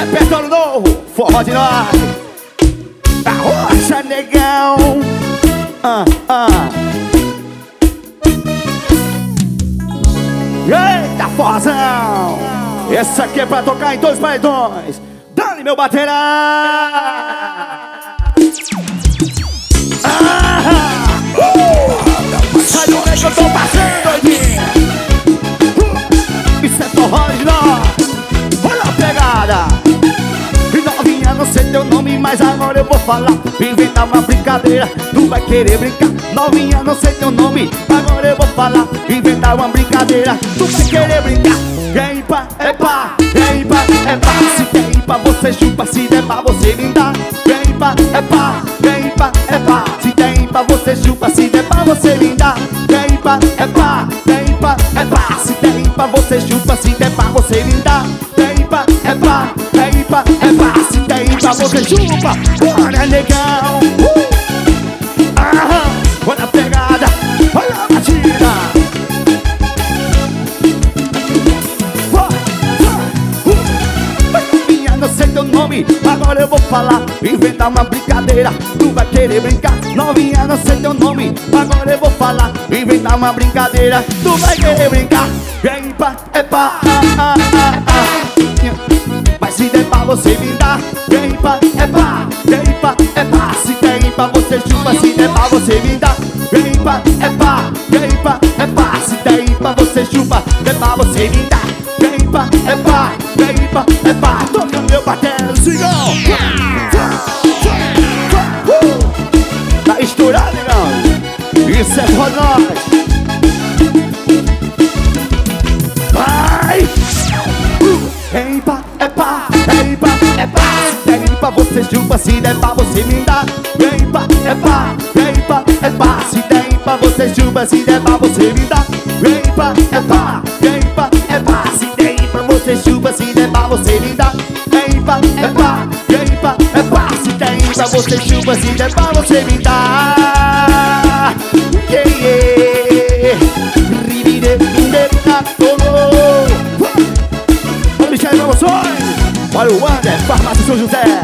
Repertório novo, forró de nós. Da rocha, negão. Eita, forrozão. Essa aqui é pra tocar em dois paredões. Dá-lhe, meu baterá. Sai do meio que eu tô passando, doidinho. Isso é forró de nós. Olha a pegada. E novinha, não sei teu nome, mas agora eu vou falar. Inventar uma brincadeira, tu vai querer brincar. Novinha, não sei teu nome, agora eu vou falar. Inventar uma brincadeira, tu vai querer brincar. Vem pá, é pá, vem pá, é pá. Se tem pá, você chupa, se der pá, você me dá. Vem pá, é pá, vem pá, é pá. Se tem pá, você chupa, se der pá, você me dá. Vem pá, é pá, vem pá, é pá. Se tem pá, você chupa, se der pá, você me dá. Vem pá, é pá, vem pá, é pá. Se tem pá, você chupa, bora negão. Olha a pegada, olha a batida. Minha, não sei teu nome, agora eu vou falar. Inventar uma brincadeira, tu vai querer brincar. Novinha, não sei teu nome, agora eu vou falar. Inventar uma brincadeira, tu vai querer brincar. Vem pá, é pá, mas se der pá, você me dá. Vem pá, é pá, vem pá, é pá. Se tem pá, você chupa, se der pá, você me dá. Vem pá, é pá, vem pá, é pá. Se tem pá, você chupa, der pá, você me dá. Vem pá, é pá, vem pá, é pá. Toca meu batelo, cigão. Tá estourado, negão. Isso é pra nós. Vai! Vem pá, é pá, vem pá, é pá. Se tem pá, você chupa, se der pá, você me dá. Vem pá, é pá, vem pá, é pá. Se tem pá, você chupa, se der pá, você me dá. Vem pá, é pá, vem pá, é pá. Se tem pá, você chupa, se der pá, você me dá. Vem pá, é pá, vem pá, é pá. Se tem pá, você chupa, se der pá, você me dá. Yeah, yeah. Olha o Wander, Farmácia São José.